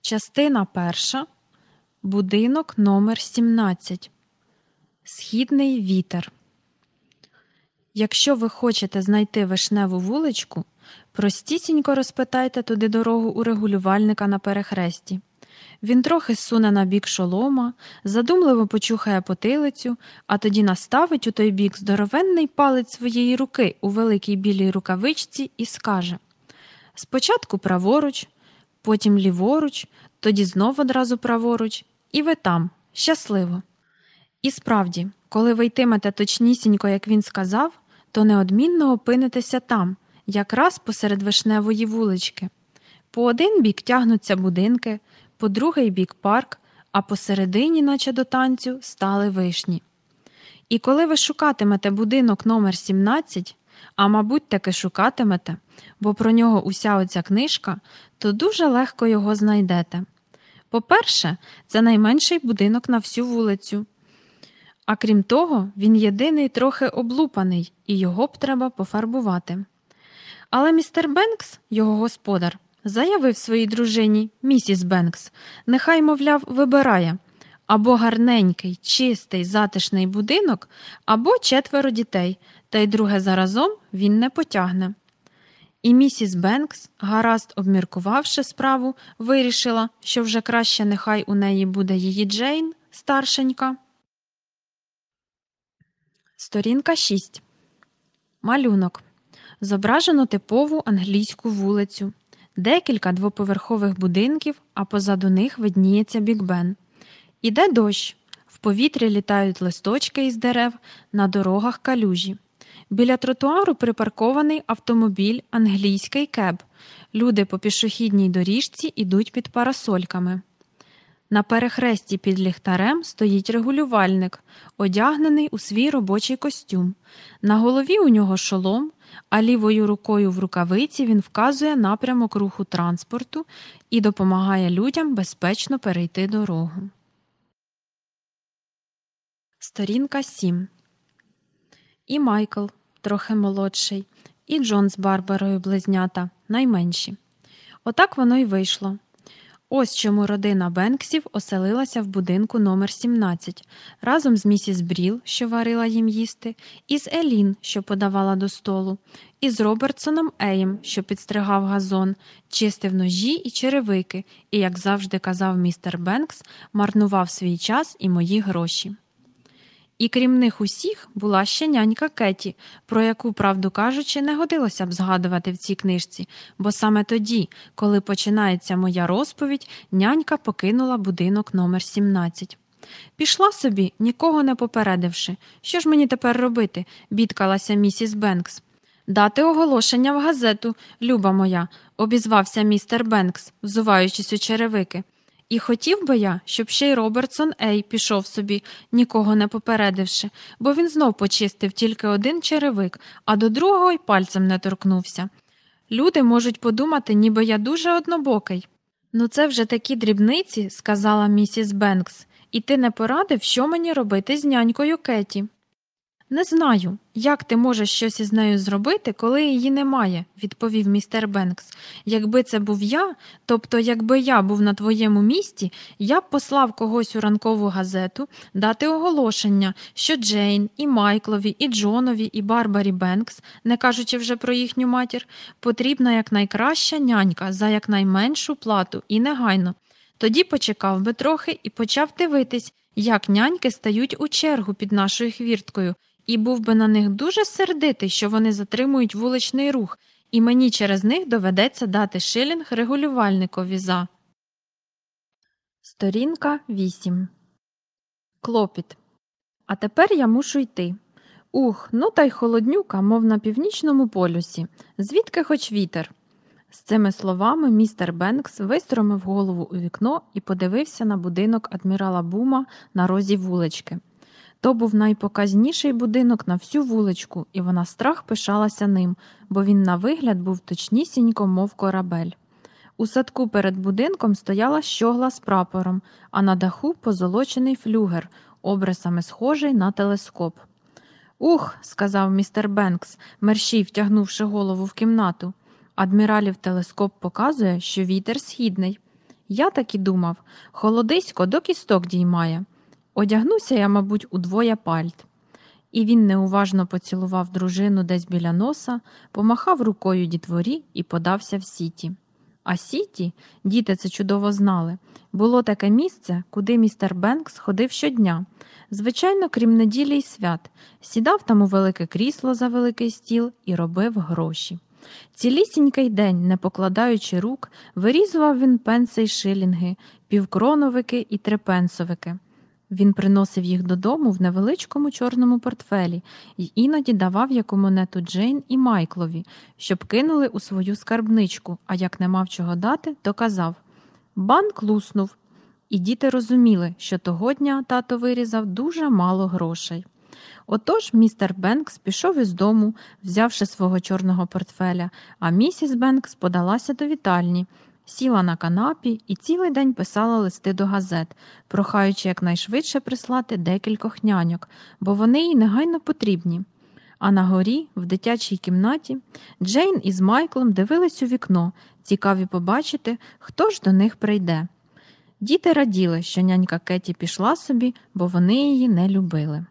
Частина перша. Будинок номер 17. Східний вітер. Якщо ви хочете знайти вишневу вуличку, простісінько розпитайте туди дорогу у регулювальника на перехресті. Він трохи зсуне на бік шолома, задумливо почухає потилицю, а тоді наставить у той бік здоровенний палець своєї руки у великій білій рукавичці і скаже: спочатку праворуч, потім ліворуч, тоді знов одразу праворуч, і ви там, щасливо. І справді, коли ви йтимете точнісінько, як він сказав, то неодмінно опинитеся там, якраз посеред вишневої вулички. По один бік тягнуться будинки, по другий бік парк, а посередині, наче до танцю, стали вишні. І коли ви шукатимете будинок номер 17, а мабуть таки шукатимете, бо про нього уся оця книжка, то дуже легко його знайдете. По-перше, це найменший будинок на всю вулицю. А крім того, він єдиний трохи облупаний, і його б треба пофарбувати. Але містер Бенкс, його господар, заявив своїй дружині, місіс Бенкс, нехай, мовляв, вибирає або гарненький, чистий, затишний будинок, або 4 дітей, та й друге заразом він не потягне. І місіс Бенкс, гаразд обміркувавши справу, вирішила, що вже краще нехай у неї буде її Джейн, старшенька. Сторінка 6. Малюнок. Зображено типову англійську вулицю. Декілька двоповерхових будинків, а позаду них видніється Біг-Бен. Іде дощ. В повітрі літають листочки із дерев, на дорогах калюжі. Біля тротуару припаркований автомобіль англійський кеб. Люди по пішохідній доріжці ідуть під парасольками. На перехресті під ліхтарем стоїть регулювальник, одягнений у свій робочий костюм. На голові у нього шолом, а лівою рукою в рукавиці він вказує напрямок руху транспорту і допомагає людям безпечно перейти дорогу. Сторінка 7. І Майкл, трохи молодший, і Джон з Барбарою близнята, найменші. Отак воно й вийшло. Ось чому родина Бенксів оселилася в будинку номер 17, разом з місіс Бріл, що варила їм їсти, і з Елін, що подавала до столу, і з Робертсоном Еєм, що підстригав газон, чистив ножі і черевики, і, як завжди казав містер Бенкс, марнував свій час і мої гроші. І крім них усіх була ще нянька Кеті, про яку, правду кажучи, не годилося б згадувати в цій книжці, бо саме тоді, коли починається моя розповідь, нянька покинула будинок номер 17. Пішла собі, нікого не попередивши. Що ж мені тепер робити? Бідкалася місіс Бенкс. Дати оголошення в газету, люба моя, обізвався містер Бенкс, взуваючись у черевики. І хотів би я, щоб ще й Робертсон Ей пішов собі, нікого не попередивши, бо він знов почистив тільки один черевик, а до другого й пальцем не торкнувся. Люди можуть подумати, ніби я дуже однобокий. Ну це вже такі дрібниці, сказала місіс Бенкс, і ти не порадив, що мені робити з нянькою Кеті? Не знаю, як ти можеш щось із нею зробити, коли її немає, відповів містер Бенкс. Якби це був я, тобто якби я був на твоєму місці, я б послав когось у ранкову газету дати оголошення, що Джейн, і Майклові, і Джонові, і Барбарі Бенкс, не кажучи вже про їхню матір, потрібна якнайкраща нянька за якнайменшу плату і негайно. Тоді почекав би трохи і почав дивитись, як няньки стають у чергу під нашою хвірткою, і був би на них дуже сердитий, що вони затримують вуличний рух, і мені через них доведеться дати шилінг регулювальникові за. Сторінка 8. Клопіт. А тепер я мушу йти. Ух, ну та й холоднюка, мов на північному полюсі. Звідки хоч вітер? З цими словами містер Бенкс вистромив голову у вікно і подивився на будинок адмірала Бума на розі вулички. То був найпоказніший будинок на всю вуличку, і вона страх пишалася ним, бо він на вигляд був точнісінько, мов корабель. У садку перед будинком стояла щогла з прапором, а на даху позолочений флюгер, обрисами схожий на телескоп. «Ух!» – сказав містер Бенкс, мерщій втягнувши голову в кімнату. Адміралів телескоп показує, що вітер східний. Я так і думав, холодисько до кісток діймає. Одягнуся я, мабуть, удвоє пальт. І він неуважно поцілував дружину десь біля носа, помахав рукою дітворі і подався в Сіті. А Сіті, діти це чудово знали, було таке місце, куди містер Бенкс ходив щодня. Звичайно, крім неділі й свят, сідав там у велике крісло за великий стіл і робив гроші. Цілісінький день, не покладаючи рук, вирізував він пенси й шилінги, півкроновики і трипенсовики. Він приносив їх додому в невеличкому чорному портфелі й іноді давав яку монету Джейн і Майклові, щоб кинули у свою скарбничку, а як не мав чого дати, то казав «Банк луснув». І діти розуміли, що того дня тато вирізав дуже мало грошей. Отож містер Бенкс пішов із дому, взявши свого чорного портфеля, а місіс Бенкс подалася до вітальні, сіла на канапі і цілий день писала листи до газет, прохаючи якнайшвидше прислати декількох няньок, бо вони їй негайно потрібні. А на горі, в дитячій кімнаті, Джейн із Майклом дивились у вікно, цікаві побачити, хто ж до них прийде. Діти раділи, що нянька Кеті пішла собі, бо вони її не любили.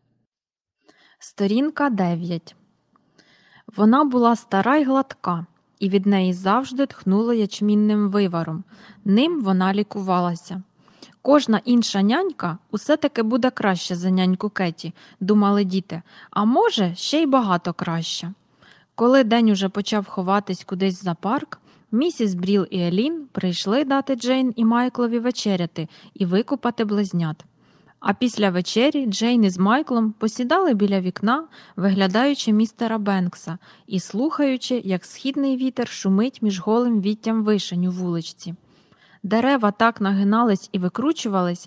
Сторінка 9. Вона була стара й гладка, і від неї завжди тхнуло ячмінним виваром. Ним вона лікувалася. Кожна інша нянька усе-таки буде краще за няньку Кеті, думали діти, а може, ще й багато краще. Коли день уже почав ховатись кудись за парк, місіс Бріл і Елін прийшли дати Джейн і Майклові вечеряти і викупати близнят. А після вечері Джейн із Майклом посідали біля вікна, виглядаючи містера Бенкса і слухаючи, як східний вітер шумить між голим віттям вишень у вуличці. Дерева так нагинались і викручувались,